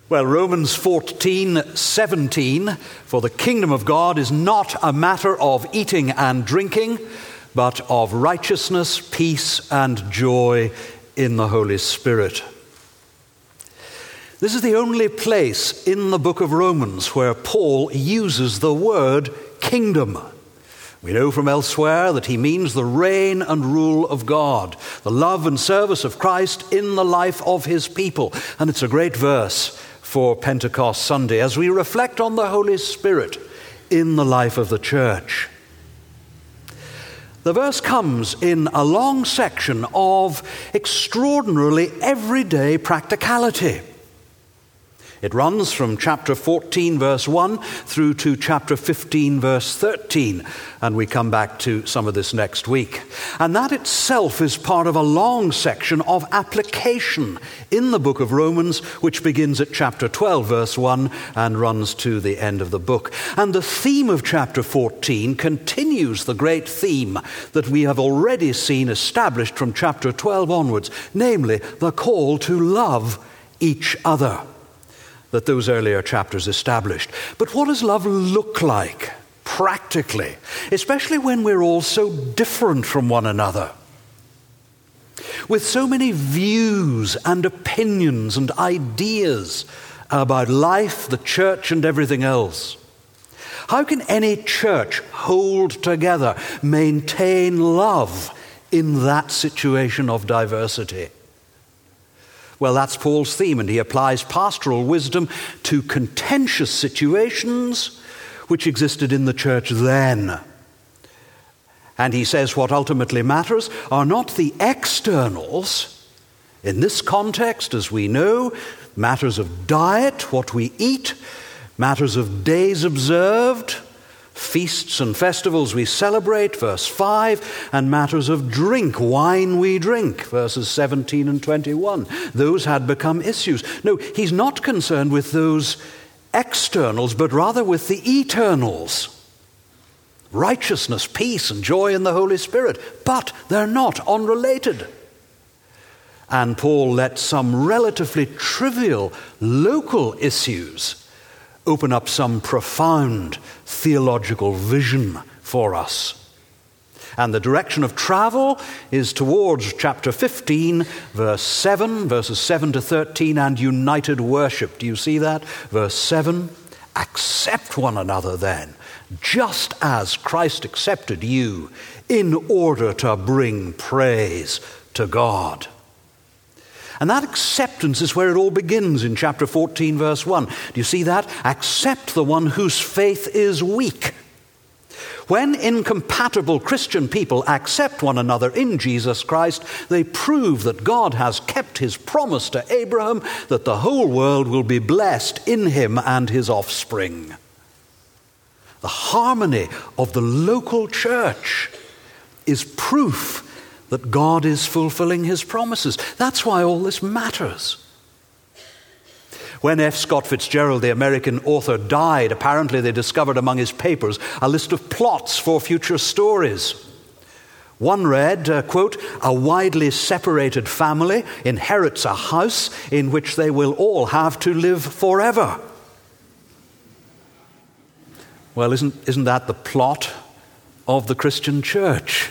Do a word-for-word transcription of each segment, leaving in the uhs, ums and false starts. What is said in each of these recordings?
Well, Romans fourteen seventeen, for the kingdom of God is not a matter of eating and drinking, but of righteousness, peace, and joy in the Holy Spirit. This is the only place in the book of Romans where Paul uses the word kingdom. We know from elsewhere that he means the reign and rule of God, the love and service of Christ in the life of his people. And it's a great verse for Pentecost Sunday as we reflect on the Holy Spirit in the life of the church. The verse comes in a long section of extraordinarily everyday practicality. It runs from chapter fourteen, verse one, through to chapter fifteen, verse thirteen, and we come back to some of this next week. And that itself is part of a long section of application in the book of Romans, which begins at chapter twelve, verse one, and runs to the end of the book. And the theme of chapter fourteen continues the great theme that we have already seen established from chapter twelve onwards, namely the call to love each other that those earlier chapters established. But what does love look like practically, especially when we're all so different from one another? With so many views and opinions and ideas about life, the church, and everything else. How can any church hold together, maintain love in that situation of diversity? Well, that's Paul's theme, and he applies pastoral wisdom to contentious situations which existed in the church then. And he says what ultimately matters are not the externals. In this context, as we know, matters of diet, what we eat, matters of days observed, feasts and festivals we celebrate, verse five, and matters of drink, wine we drink, verses seventeen and twenty-one. Those had become issues. No, he's not concerned with those externals, but rather with the eternals. Righteousness, peace, and joy in the Holy Spirit. But they're not unrelated. And Paul lets some relatively trivial local issues open up some profound theological vision for us. And the direction of travel is towards chapter fifteen, verse seven, verses seven to thirteen, and united worship. Do you see that? Verse seven, accept one another then, just as Christ accepted you, in order to bring praise to God. And that acceptance is where it all begins in chapter fourteen, verse one. Do you see that? Accept the one whose faith is weak. When incompatible Christian people accept one another in Jesus Christ, they prove that God has kept his promise to Abraham that the whole world will be blessed in him and his offspring. The harmony of the local church is proof that God is fulfilling his promises. That's why all this matters. When F. Scott Fitzgerald, the American author, died, apparently they discovered among his papers a list of plots for future stories. One read, uh, quote, "A widely separated family inherits a house in which they will all have to live forever." Well, isn't, isn't that the plot of the Christian church?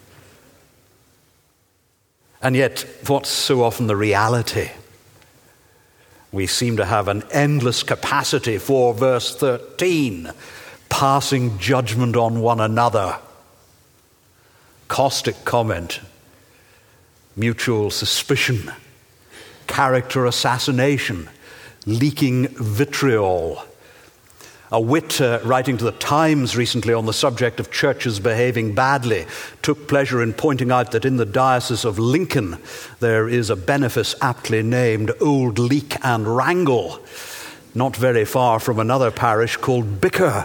And yet, what's so often the reality? We seem to have an endless capacity for, verse thirteen, passing judgment on one another. Caustic comment, mutual suspicion, character assassination, leaking vitriol. A wit uh, writing to the Times recently on the subject of churches behaving badly took pleasure in pointing out that in the Diocese of Lincoln there is a benefice aptly named Old Leak and Wrangle, not very far from another parish called Bicker.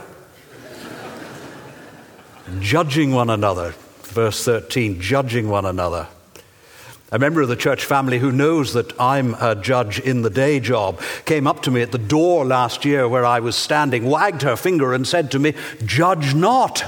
Judging one another, verse thirteen, judging one another. A member of the church family who knows that I'm a judge in the day job came up to me at the door last year where I was standing, wagged her finger and said to me, "Judge not,"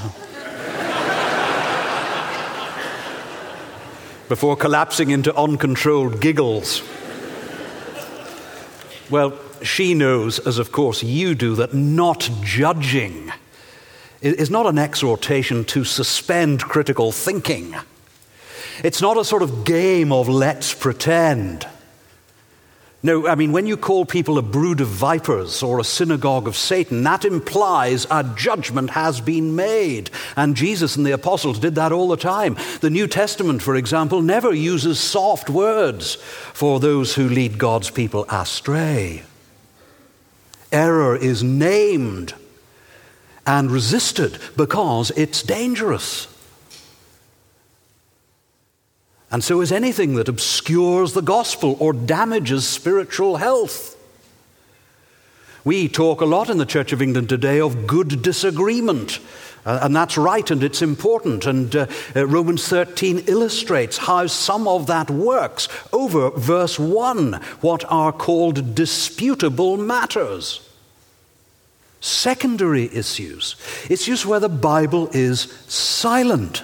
before collapsing into uncontrolled giggles. Well, she knows, as of course you do, that not judging is not an exhortation to suspend critical thinking. It's not a sort of game of let's pretend. No, I mean, when you call people a brood of vipers or a synagogue of Satan, that implies a judgment has been made. And Jesus and the apostles did that all the time. The New Testament, for example, never uses soft words for those who lead God's people astray. Error is named and resisted because it's dangerous. And so is anything that obscures the gospel or damages spiritual health. We talk a lot in the Church of England today of good disagreement. Uh, and that's right, and it's important. And uh, uh, Romans thirteen illustrates how some of that works over verse one, what are called disputable matters. Secondary issues, issues where the Bible is silent.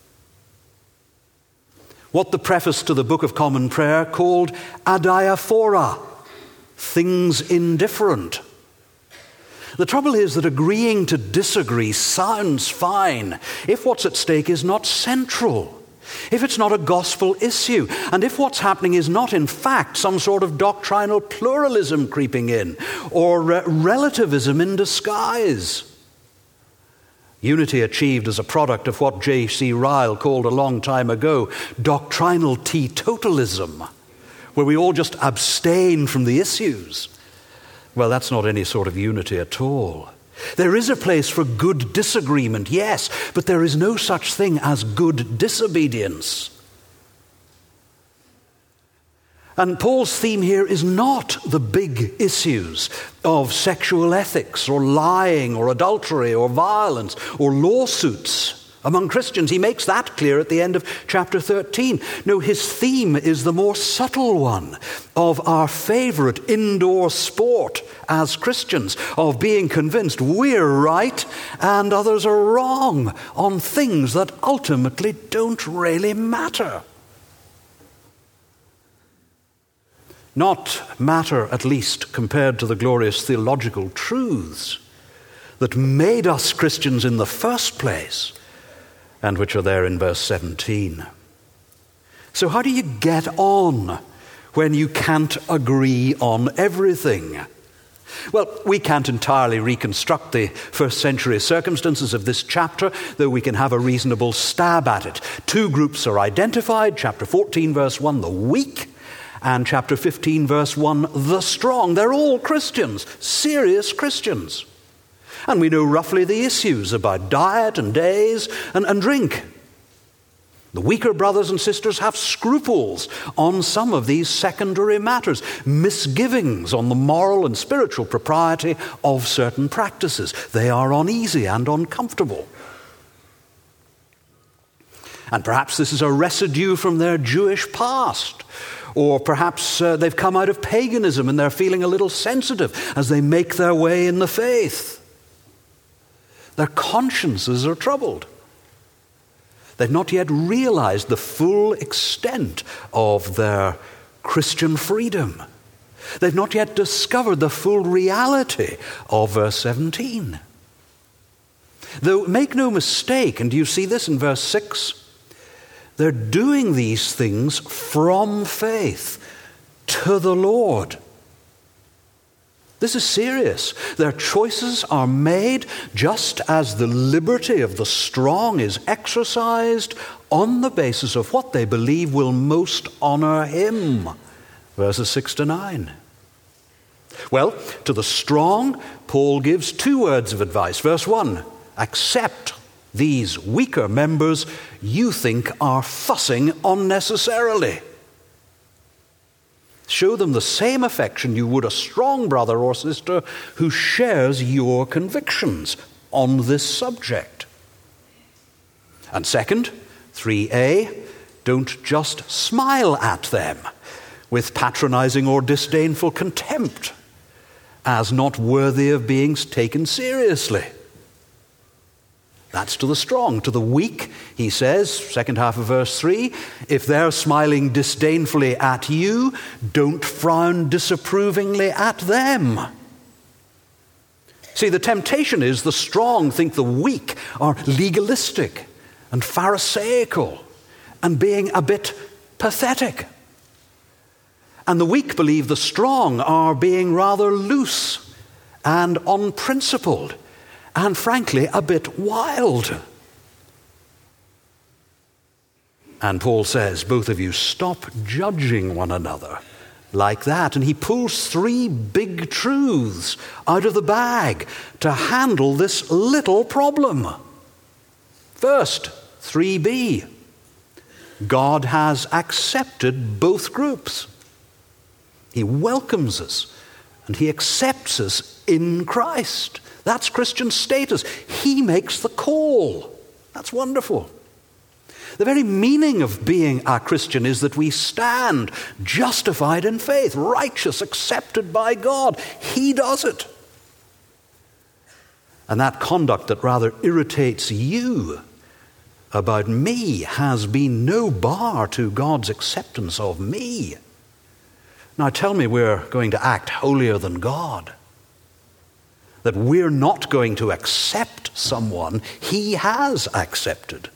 What the preface to the Book of Common Prayer called adiaphora, things indifferent. The trouble is that agreeing to disagree sounds fine if what's at stake is not central, if it's not a gospel issue, and if what's happening is not in fact some sort of doctrinal pluralism creeping in, or uh, relativism in disguise. Unity achieved as a product of what J C Ryle called a long time ago doctrinal teetotalism, where we all just abstain from the issues. Well, that's not any sort of unity at all. There is a place for good disagreement, yes, but there is no such thing as good disobedience. And Paul's theme here is not the big issues of sexual ethics or lying or adultery or violence or lawsuits among Christians. He makes that clear at the end of chapter thirteen. No, his theme is the more subtle one of our favorite indoor sport as Christians, of being convinced we're right and others are wrong on things that ultimately don't really matter. Not matter, at least, compared to the glorious theological truths that made us Christians in the first place, and which are there in verse seventeen. So how do you get on when you can't agree on everything? Well, we can't entirely reconstruct the first century circumstances of this chapter, though we can have a reasonable stab at it. Two groups are identified, chapter fourteen, verse one, the weak, and chapter fifteen, verse one, the strong. They're all Christians, serious Christians. And we know roughly the issues about diet and days and, and drink. The weaker brothers and sisters have scruples on some of these secondary matters, misgivings on the moral and spiritual propriety of certain practices. They are uneasy and uncomfortable. And perhaps this is a residue from their Jewish past. Or perhaps uh, they've come out of paganism and they're feeling a little sensitive as they make their way in the faith. Their consciences are troubled. They've not yet realized the full extent of their Christian freedom. They've not yet discovered the full reality of verse seventeen. Though, make no mistake, and you see this in verse six, they're doing these things from faith to the Lord. This is serious. Their choices are made just as the liberty of the strong is exercised on the basis of what they believe will most honor Him. Verses six to nine. Well, to the strong, Paul gives two words of advice. Verse one, accept these weaker members you think are fussing unnecessarily. Show them the same affection you would a strong brother or sister who shares your convictions on this subject. And second, three A, don't just smile at them with patronizing or disdainful contempt as not worthy of being taken seriously. That's to the strong. To the weak, he says, second half of verse three, if they're smiling disdainfully at you, don't frown disapprovingly at them. See, the temptation is the strong think the weak are legalistic and pharisaical and being a bit pathetic. And the weak believe the strong are being rather loose and unprincipled and frankly a bit wild. And Paul says, both of you stop judging one another like that. And he pulls three big truths out of the bag to handle this little problem. First, three B, God has accepted both groups. He welcomes us and he accepts us in Christ. That's Christian status. He makes the call. That's wonderful. The very meaning of being a Christian is that we stand justified in faith, righteous, accepted by God. He does it. And that conduct that rather irritates you about me has been no bar to God's acceptance of me. Now tell me we're going to act holier than God, that we're not going to accept someone He has accepted.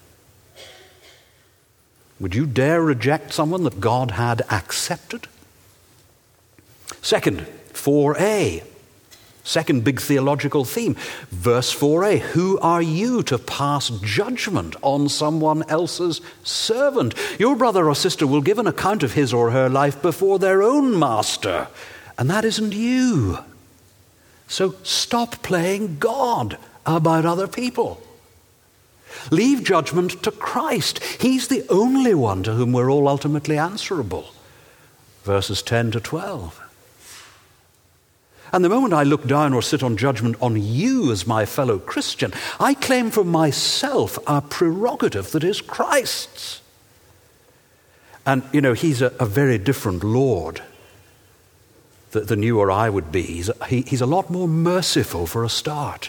Would you dare reject someone that God had accepted? Second, four A, second big theological theme, verse four A, who are you to pass judgment on someone else's servant? Your brother or sister will give an account of his or her life before their own master, and that isn't you. So stop playing God about other people. Leave judgment to Christ. He's the only one to whom we're all ultimately answerable. Verses ten to twelve. And the moment I look down or sit on judgment on you as my fellow Christian, I claim for myself a prerogative that is Christ's. And, you know, he's a, a very different Lord than you or I would be. He's a, he, he's a lot more merciful for a start.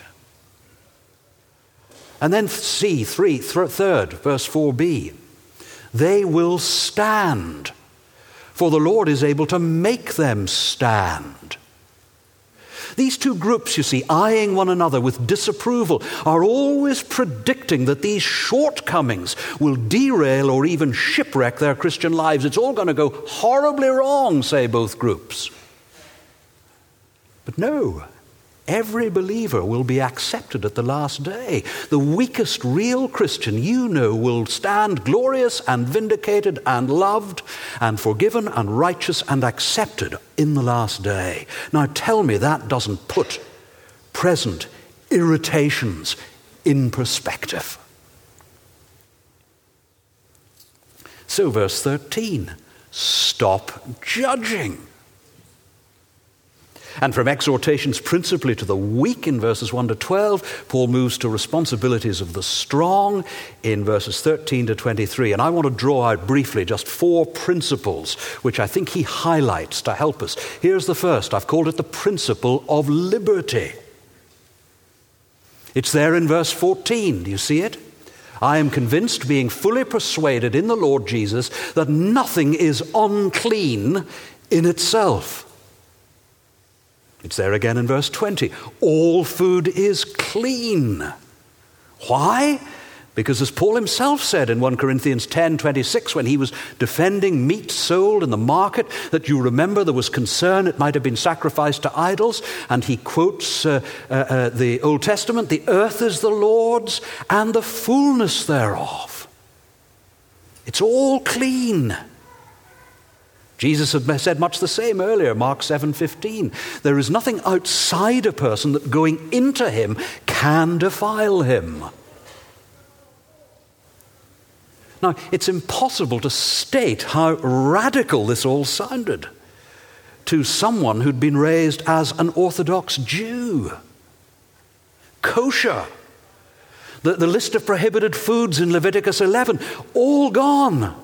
And then C, three, th- third, verse four B. They will stand, for the Lord is able to make them stand. These two groups, you see, eyeing one another with disapproval, are always predicting that these shortcomings will derail or even shipwreck their Christian lives. It's all going to go horribly wrong, say both groups. But no, every believer will be accepted at the last day. The weakest real Christian you know will stand glorious and vindicated and loved and forgiven and righteous and accepted in the last day. Now tell me that doesn't put present irritations in perspective. So verse thirteen, stop judging. And from exhortations principally to the weak in verses one to twelve, Paul moves to responsibilities of the strong in verses thirteen to twenty-three. And I want to draw out briefly just four principles which I think he highlights to help us. Here's the first. I've called it the principle of liberty. It's there in verse fourteen. Do you see it? I am convinced, being fully persuaded in the Lord Jesus, that nothing is unclean in itself. It's there again in verse twenty. All food is clean. Why? Because as Paul himself said in First Corinthians ten twenty-six, when he was defending meat sold in the market, that you remember there was concern it might have been sacrificed to idols, and he quotes uh, uh, uh, the Old Testament, the earth is the Lord's and the fullness thereof. It's all clean. Jesus had said much the same earlier, Mark seven fifteen. There is nothing outside a person that going into him can defile him. Now, it's impossible to state how radical this all sounded to someone who'd been raised as an Orthodox Jew. Kosher. The, the list of prohibited foods in Leviticus eleven, all gone.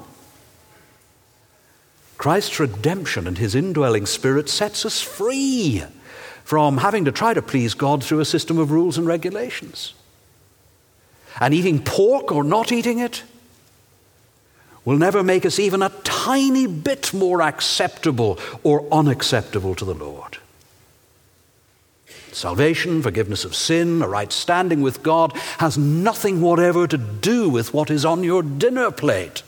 Christ's redemption and his indwelling spirit sets us free from having to try to please God through a system of rules and regulations. And eating pork or not eating it will never make us even a tiny bit more acceptable or unacceptable to the Lord. Salvation, forgiveness of sin, a right standing with God has nothing whatever to do with what is on your dinner plate.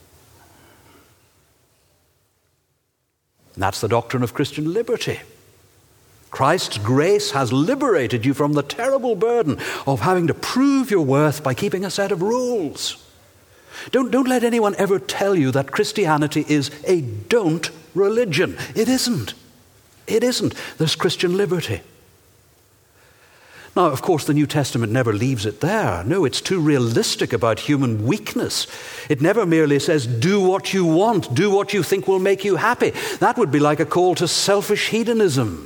And that's the doctrine of Christian liberty. Christ's grace has liberated you from the terrible burden of having to prove your worth by keeping a set of rules. Don't, don't let anyone ever tell you that Christianity is a don't religion. It isn't. It isn't. There's Christian liberty. Now, of course, the New Testament never leaves it there. No, it's too realistic about human weakness. It never merely says, do what you want, do what you think will make you happy. That would be like a call to selfish hedonism.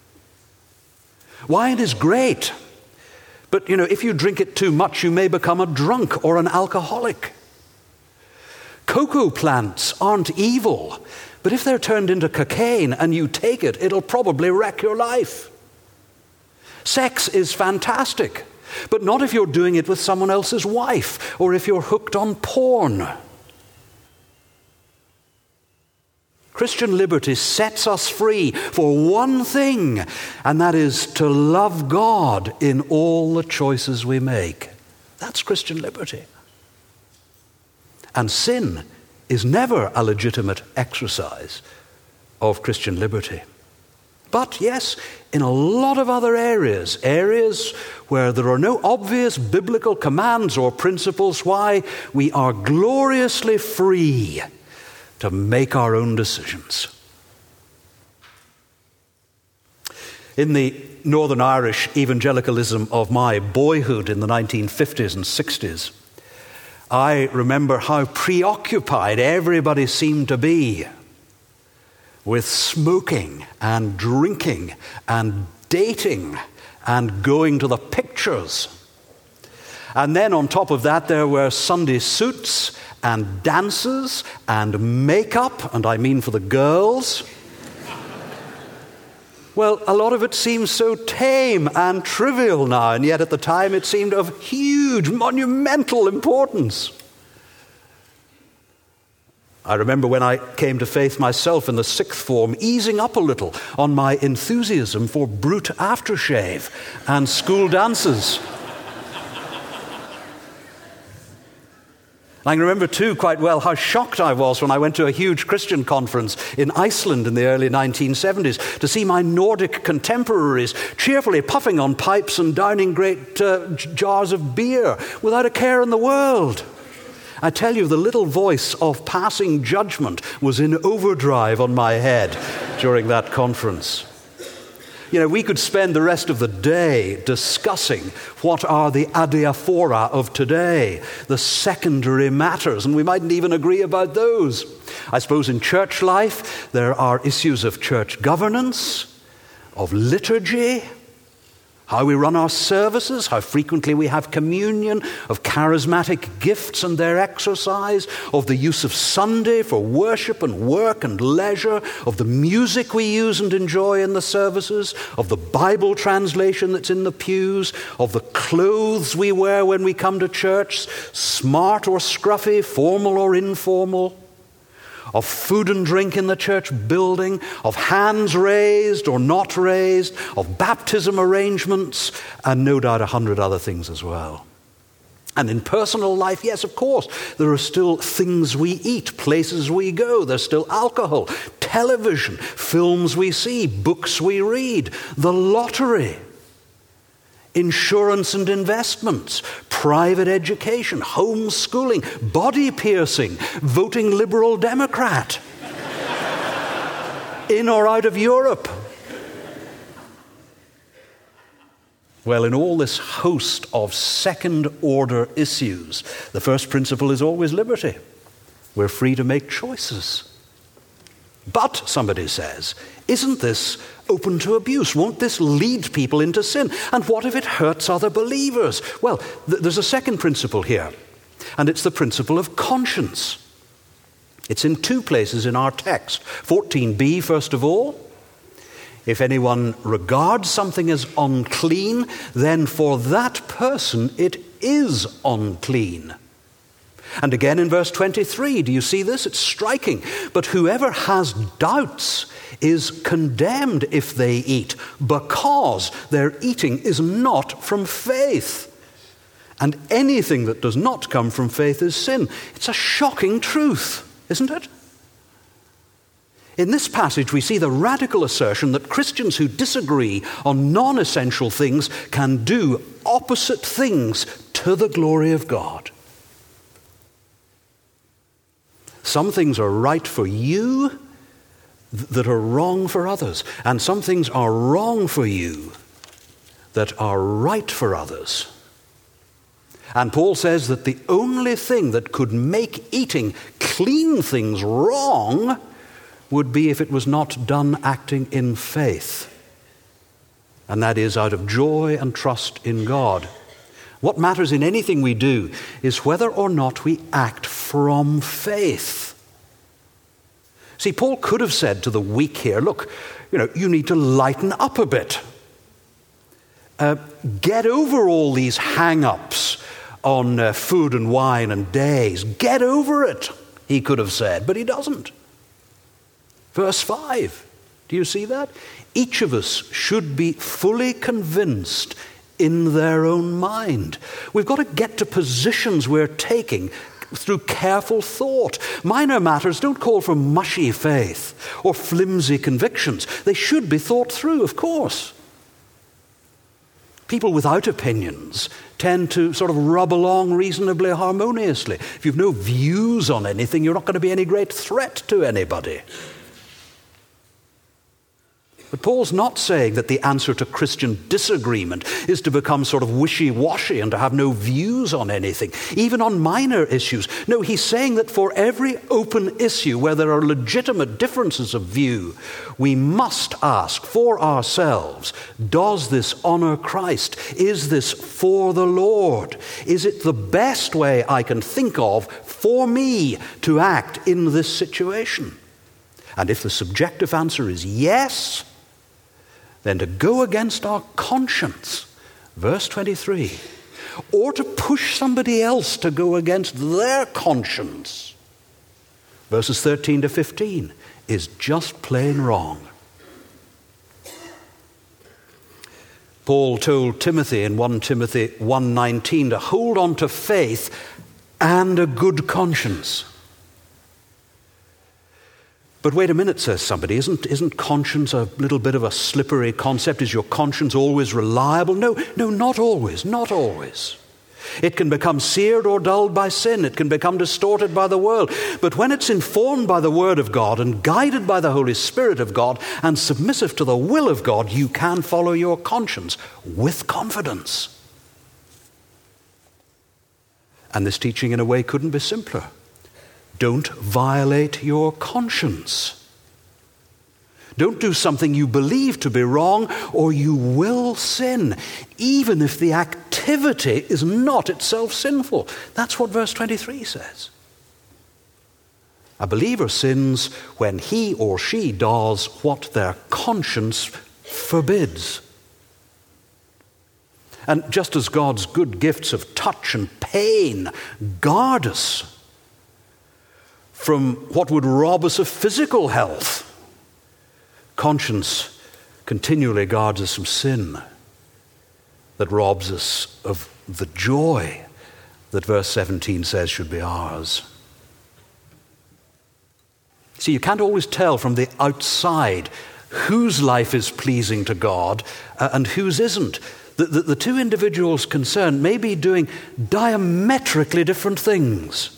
Wine is great, but, you know, if you drink it too much, you may become a drunk or an alcoholic. Cocoa plants aren't evil, but if they're turned into cocaine and you take it, it'll probably wreck your life. Sex is fantastic, but not if you're doing it with someone else's wife or if you're hooked on porn. Christian liberty sets us free for one thing, and that is to love God in all the choices we make. That's Christian liberty. And sin is never a legitimate exercise of Christian liberty. But yes, in a lot of other areas, areas where there are no obvious biblical commands or principles, why we are gloriously free to make our own decisions. In the Northern Irish evangelicalism of my boyhood in the nineteen fifties and sixties, I remember how preoccupied everybody seemed to be with smoking and drinking and dating and going to the pictures. And then on top of that, there were Sunday suits and dances and makeup, and I mean for the girls. Well, a lot of it seems so tame and trivial now, and yet at the time it seemed of huge, monumental importance. I remember when I came to faith myself in the sixth form, easing up a little on my enthusiasm for brute aftershave and school dances. I can remember, too, quite well how shocked I was when I went to a huge Christian conference in Iceland in the early nineteen seventies to see my Nordic contemporaries cheerfully puffing on pipes and downing great uh, jars of beer without a care in the world. I tell you, the little voice of passing judgment was in overdrive on my head during that conference. You know, we could spend the rest of the day discussing what are the adiaphora of today, the secondary matters, and we mightn't even agree about those. I suppose in church life there are issues of church governance, of liturgy, how we run our services, how frequently we have communion, of charismatic gifts and their exercise, of the use of Sunday for worship and work and leisure, of the music we use and enjoy in the services, of the Bible translation that's in the pews, of the clothes we wear when we come to church, smart or scruffy, formal or informal, of food and drink in the church building, of hands raised or not raised, of baptism arrangements, and no doubt a hundred other things as well. And in personal life, yes, of course, there are still things we eat, places we go, there's still alcohol, television, films we see, books we read, the lottery, insurance and investments, private education, homeschooling, body piercing, voting Liberal Democrat, in or out of Europe. Well, in all this host of second-order issues, the first principle is always liberty. We're free to make choices. But, somebody says, isn't this open to abuse? Won't this lead people into sin? And what if it hurts other believers? Well, th- there's a second principle here, and it's the principle of conscience. It's in two places in our text. fourteen b, first of all. If anyone regards something as unclean, then for that person it is unclean. And again in verse twenty-three, do you see this? It's striking. But whoever has doubts is condemned if they eat, because their eating is not from faith. And anything that does not come from faith is sin. It's a shocking truth, isn't it? In this passage, we see the radical assertion that Christians who disagree on non-essential things can do opposite things to the glory of God. Some things are right for you th- that are wrong for others, and some things are wrong for you that are right for others. And Paul says that the only thing that could make eating clean things wrong would be if it was not done acting in faith. And that is out of joy and trust in God. What matters in anything we do is whether or not we act from faith. See, Paul could have said to the weak here, look, you know, you need to lighten up a bit. Uh, get over all these hang-ups on uh, food and wine and days. Get over it, he could have said, but he doesn't. Verse five, do you see that? Each of us should be fully convinced in their own mind. We've got to get to positions we're taking through careful thought. Minor matters don't call for mushy faith or flimsy convictions. They should be thought through, of course. People without opinions tend to sort of rub along reasonably harmoniously. If you've no views on anything, you're not going to be any great threat to anybody. But Paul's not saying that the answer to Christian disagreement is to become sort of wishy-washy and to have no views on anything, even on minor issues. No, he's saying that for every open issue where there are legitimate differences of view, we must ask for ourselves, does this honor Christ? Is this for the Lord? Is it the best way I can think of for me to act in this situation? And if the subjective answer is yes, then to go against our conscience, verse twenty-three, or to push somebody else to go against their conscience, verses thirteen to fifteen, is just plain wrong. Paul told Timothy in First Timothy one nineteen to hold on to faith and a good conscience. But wait a minute, says somebody, isn't, isn't conscience a little bit of a slippery concept? Is your conscience always reliable? No, no, not always, not always. It can become seared or dulled by sin. It can become distorted by the world. But when it's informed by the Word of God and guided by the Holy Spirit of God and submissive to the will of God, you can follow your conscience with confidence. And this teaching, in a way, couldn't be simpler. Don't violate your conscience. Don't do something you believe to be wrong, or you will sin, even if the activity is not itself sinful. That's what verse twenty-three says. A believer sins when he or she does what their conscience forbids. And just as God's good gifts of touch and pain guard us from what would rob us of physical health, conscience continually guards us from sin that robs us of the joy that verse seventeen says should be ours. See, you can't always tell from the outside whose life is pleasing to God uh, and whose isn't. The, the, the two individuals concerned may be doing diametrically different things.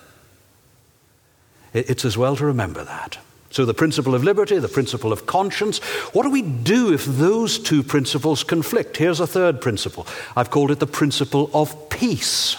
It's as well to remember that. So the principle of liberty, the principle of conscience, what do we do if those two principles conflict? Here's a third principle. I've called it the principle of peace.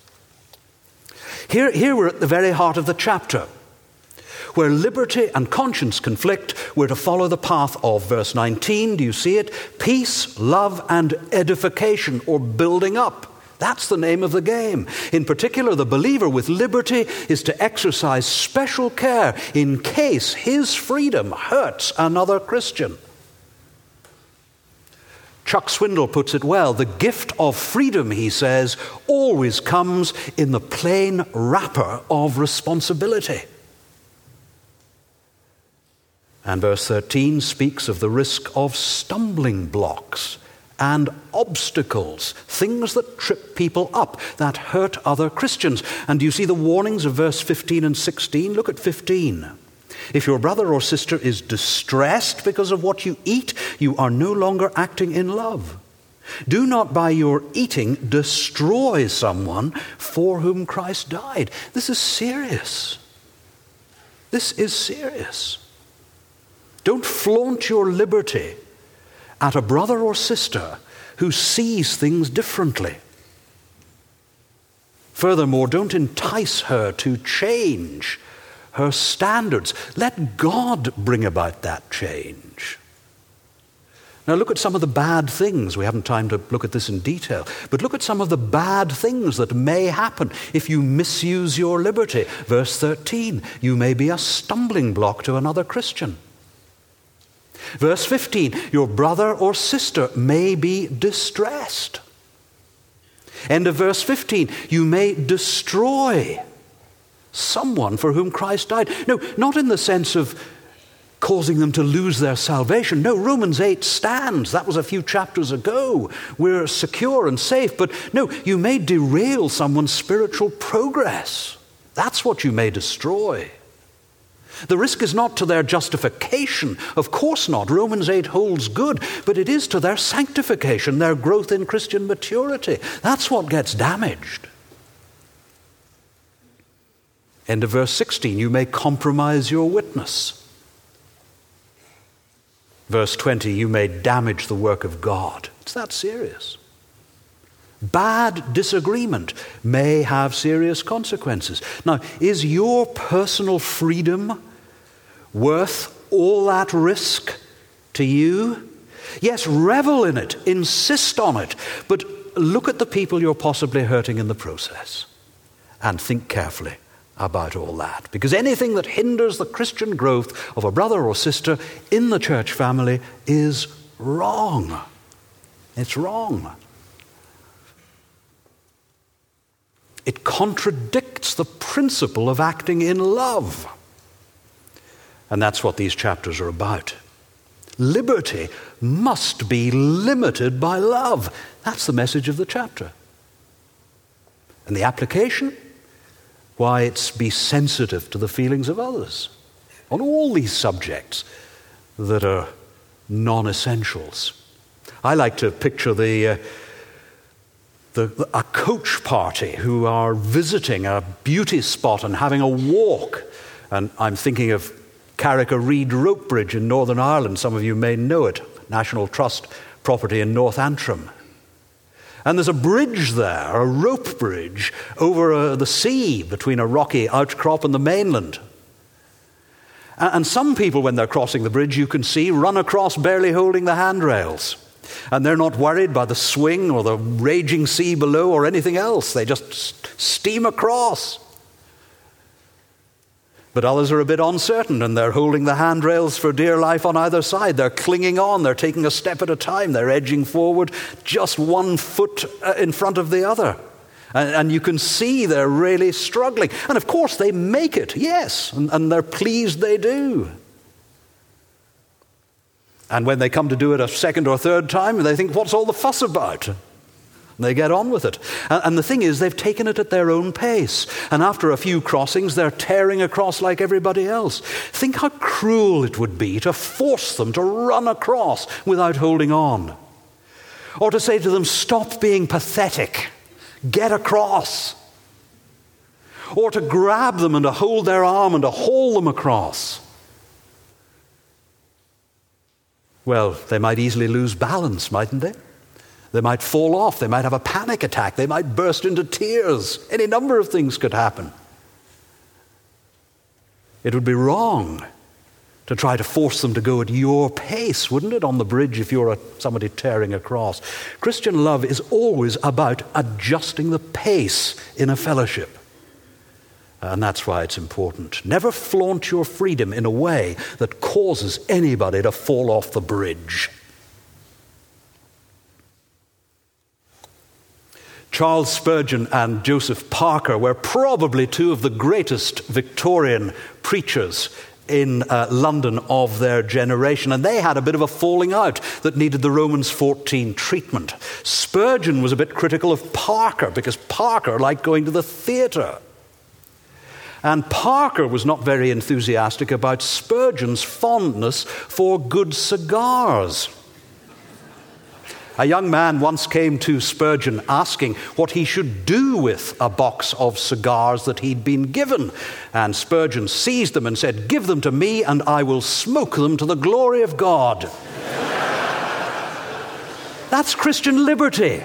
Here, here we're at the very heart of the chapter. Where liberty and conscience conflict, we're to follow the path of verse nineteen. Do you see it? Peace, love, and edification, or building up. That's the name of the game. In particular, the believer with liberty is to exercise special care in case his freedom hurts another Christian. Chuck Swindoll puts it well. The gift of freedom, he says, always comes in the plain wrapper of responsibility. And verse thirteen speaks of the risk of stumbling blocks and obstacles, things that trip people up, that hurt other Christians. And do you see the warnings of verse fifteen and sixteen? Look at fifteen. If your brother or sister is distressed because of what you eat, you are no longer acting in love. Do not by your eating destroy someone for whom Christ died. This is serious. This is serious. Don't flaunt your liberty at a brother or sister who sees things differently. Furthermore, don't entice her to change her standards. Let God bring about that change. Now look at some of the bad things. We haven't time to look at this in detail, but look at some of the bad things that may happen if you misuse your liberty. Verse thirteen, you may be a stumbling block to another Christian. Verse fifteen, your brother or sister may be distressed. End of verse fifteen, you may destroy someone for whom Christ died. No, not in the sense of causing them to lose their salvation. No, Romans eight stands. That was a few chapters ago. We're secure and safe. But no, you may derail someone's spiritual progress. That's what you may destroy. The risk is not to their justification. Of course not. Romans eight holds good. But it is to their sanctification, their growth in Christian maturity. That's what gets damaged. End of verse sixteen, you may compromise your witness. Verse twenty, you may damage the work of God. It's that serious. Bad disagreement may have serious consequences. Now, is your personal freedom worth all that risk to you? Yes, revel in it, insist on it, but look at the people you're possibly hurting in the process and think carefully about all that. Because anything that hinders the Christian growth of a brother or sister in the church family is wrong. It's wrong. It contradicts the principle of acting in love. And that's what these chapters are about. Liberty must be limited by love. That's the message of the chapter. And the application? Why, it's be sensitive to the feelings of others on all these subjects that are non-essentials. I like to picture the, uh, the, the a coach party who are visiting a beauty spot and having a walk. And I'm thinking of Carrick Reed Rope Bridge in Northern Ireland. Some of you may know it, National Trust property in North Antrim. And there's a bridge there, a rope bridge, over uh, the sea between a rocky outcrop and the mainland. And, and some people, when they're crossing the bridge, you can see, run across barely holding the handrails. And they're not worried by the swing or the raging sea below or anything else. They just st- steam across. But others are a bit uncertain, and they're holding the handrails for dear life on either side. They're clinging on. They're taking a step at a time. They're edging forward just one foot in front of the other. And, and you can see they're really struggling. And of course, they make it, yes, and, and they're pleased they do. And when they come to do it a second or third time, they think, what's all the fuss about? They get on with it. And the thing is, they've taken it at their own pace. And after a few crossings, they're tearing across like everybody else. Think how cruel it would be to force them to run across without holding on. Or to say to them, stop being pathetic. Get across. Or to grab them and to hold their arm and to haul them across. Well, they might easily lose balance, mightn't they? They might fall off. They might have a panic attack. They might burst into tears. Any number of things could happen. It would be wrong to try to force them to go at your pace, wouldn't it, on the bridge if you're a, somebody tearing across? Christian love is always about adjusting the pace in a fellowship. And that's why it's important. Never flaunt your freedom in a way that causes anybody to fall off the bridge. Charles Spurgeon and Joseph Parker were probably two of the greatest Victorian preachers in uh, London of their generation, and they had a bit of a falling out that needed the Romans fourteen treatment. Spurgeon was a bit critical of Parker because Parker liked going to the theatre. And Parker was not very enthusiastic about Spurgeon's fondness for good cigars. A young man once came to Spurgeon asking what he should do with a box of cigars that he'd been given. And Spurgeon seized them and said, "Give them to me and I will smoke them to the glory of God." That's Christian liberty.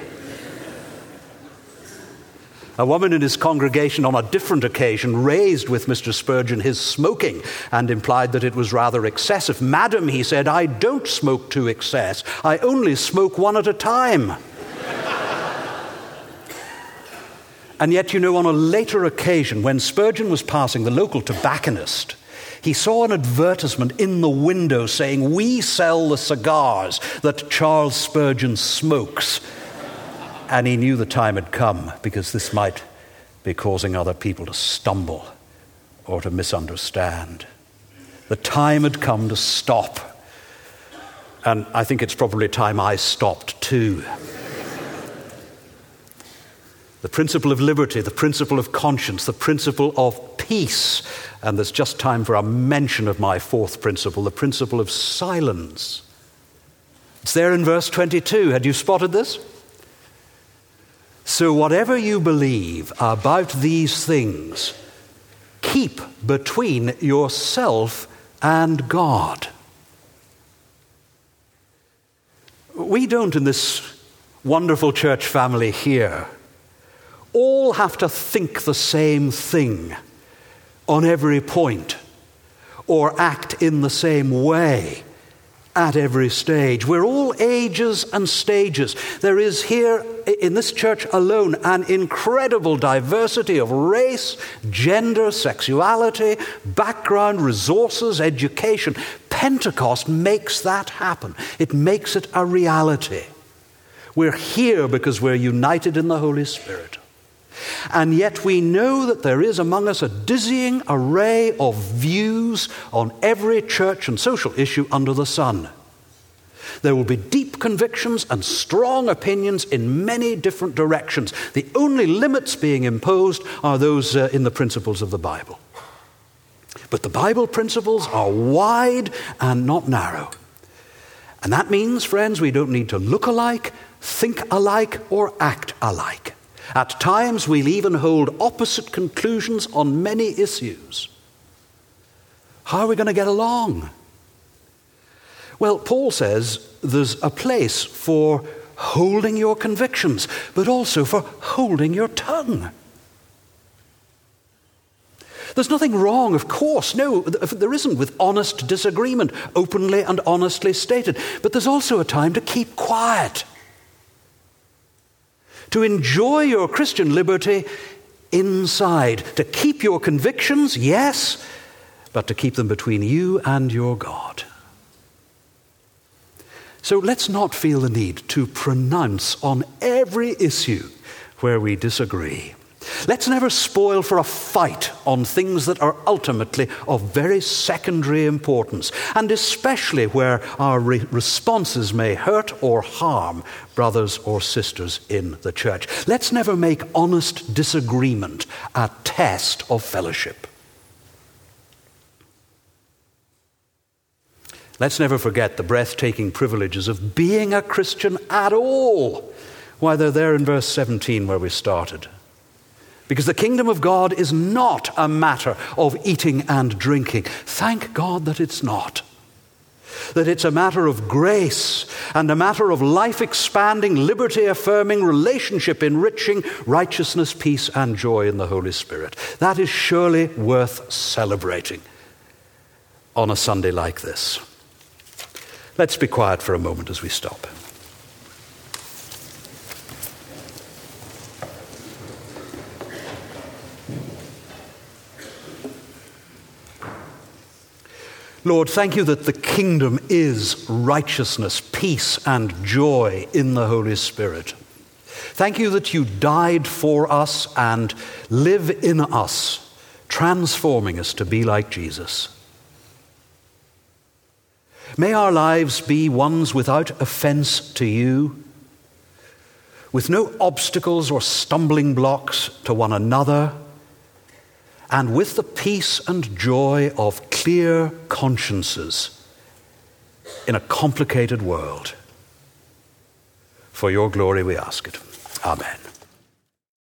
A woman in his congregation on a different occasion raised with Mister Spurgeon his smoking and implied that it was rather excessive. "Madam," he said, "I don't smoke to excess. I only smoke one at a time." And yet, you know, on a later occasion, when Spurgeon was passing the local tobacconist, he saw an advertisement in the window saying, "We sell the cigars that Charles Spurgeon smokes." And he knew the time had come, because this might be causing other people to stumble or to misunderstand. The time had come to stop. And I think it's probably time I stopped too. The principle of liberty, the principle of conscience, the principle of peace. And there's just time for a mention of my fourth principle, the principle of silence. It's there in verse twenty-two. Had you spotted this? "So whatever you believe about these things, keep between yourself and God." We don't, in this wonderful church family here, all have to think the same thing on every point or act in the same way at every stage. We're all ages and stages. There is here in this church alone an incredible diversity of race, gender, sexuality, background, resources, education. Pentecost makes that happen. It makes it a reality. We're here because we're united in the Holy Spirit. And yet we know that there is among us a dizzying array of views on every church and social issue under the sun. There will be deep convictions and strong opinions in many different directions. The only limits being imposed are those uh, in the principles of the Bible. But the Bible principles are wide and not narrow. And that means, friends, we don't need to look alike, think alike, or act alike. At times, we'll even hold opposite conclusions on many issues. How are we going to get along? Well, Paul says there's a place for holding your convictions, but also for holding your tongue. There's nothing wrong, of course. No, there isn't, with honest disagreement, openly and honestly stated. But there's also a time to keep quiet. To enjoy your Christian liberty inside. To keep your convictions, yes, but to keep them between you and your God. So let's not feel the need to pronounce on every issue where we disagree. Let's never spoil for a fight on things that are ultimately of very secondary importance, and especially where our re- responses may hurt or harm brothers or sisters in the church. Let's never make honest disagreement a test of fellowship. Let's never forget the breathtaking privileges of being a Christian at all. Why, they're there in verse seventeen where we started. Because the kingdom of God is not a matter of eating and drinking. Thank God that it's not. That it's a matter of grace and a matter of life-expanding, liberty-affirming, relationship-enriching, righteousness, peace, and joy in the Holy Spirit. That is surely worth celebrating on a Sunday like this. Let's be quiet for a moment as we stop. Lord, thank you that the kingdom is righteousness, peace, and joy in the Holy Spirit. Thank you that you died for us and live in us, transforming us to be like Jesus. May our lives be ones without offense to you, with no obstacles or stumbling blocks to one another, and with the peace and joy of clear consciences in a complicated world. For your glory we ask it. Amen.